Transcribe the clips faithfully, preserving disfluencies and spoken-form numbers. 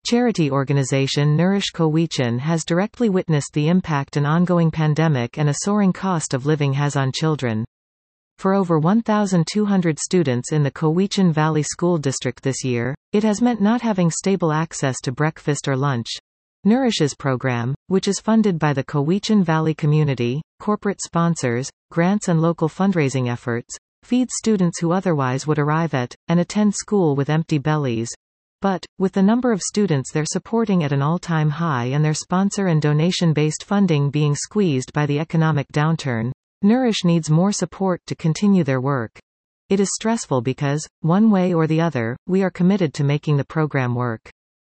Charity organization Nourish Cowichan has directly witnessed the impact an ongoing pandemic and a soaring cost of living has on children. For over one thousand two hundred students in the Cowichan Valley School District this year, it has meant not having stable access to breakfast or lunch. Nourish's program, which is funded by the Cowichan Valley community, corporate sponsors, grants and local fundraising efforts, feeds students who otherwise would arrive at, and attend school with empty bellies. But, with the number of students they're supporting at an all-time high and their sponsor and donation-based funding being squeezed by the economic downturn, Nourish needs more support to continue their work. It is stressful because, one way or the other, we are committed to making the program work.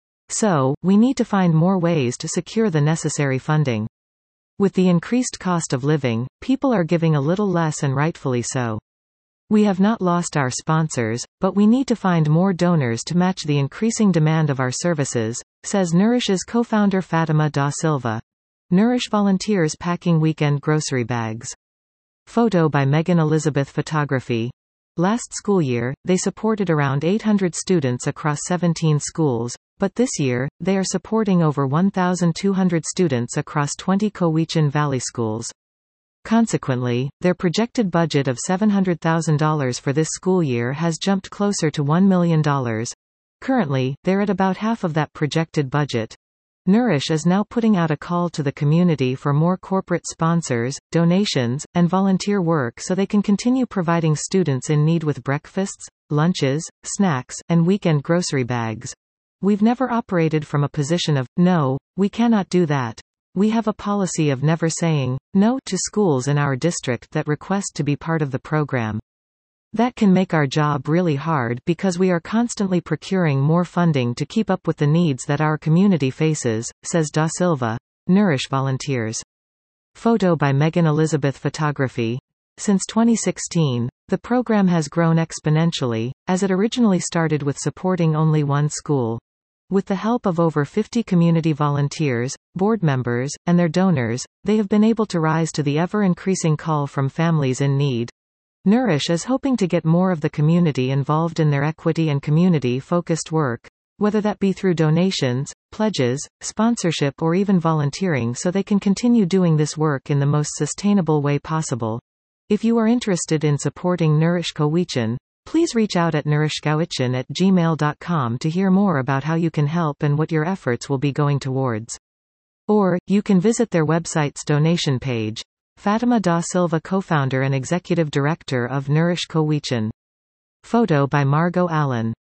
So, we need to find more ways to secure the necessary funding. With the increased cost of living, people are giving a little less, and rightfully so. We have not lost our sponsors, but we need to find more donors to match the increasing demand of our services, says Nourish's co-founder Fatima da Silva. Nourish volunteers packing weekend grocery bags. Photo by Megan Elizabeth Photography. Last school year, they supported around eight hundred students across seventeen schools, but this year, they are supporting over one thousand two hundred students across twenty Cowichan Valley schools. Consequently, their projected budget of seven hundred thousand dollars for this school year has jumped closer to one million dollars. Currently, they're at about half of that projected budget. Nourish is now putting out a call to the community for more corporate sponsors, donations, and volunteer work so they can continue providing students in need with breakfasts, lunches, snacks, and weekend grocery bags. We've never operated from a position of, no, we cannot do that. We have a policy of never saying no to schools in our district that request to be part of the program. That can make our job really hard because we are constantly procuring more funding to keep up with the needs that our community faces, says Da Silva. Nourish volunteers. Photo by Megan Elizabeth Photography. Since twenty sixteen, the program has grown exponentially, as it originally started with supporting only one school. With the help of over fifty community volunteers, board members, and their donors, they have been able to rise to the ever-increasing call from families in need. Nourish is hoping to get more of the community involved in their equity and community-focused work, whether that be through donations, pledges, sponsorship or even volunteering, so they can continue doing this work in the most sustainable way possible. If you are interested in supporting Nourish Cowichan, please reach out at nourishcowichan at gmail dot com to hear more about how you can help and what your efforts will be going towards. Or, you can visit their website's donation page. Fatima da Silva, co-founder and executive director of Nourish Cowichan. Photo by Margot Allen.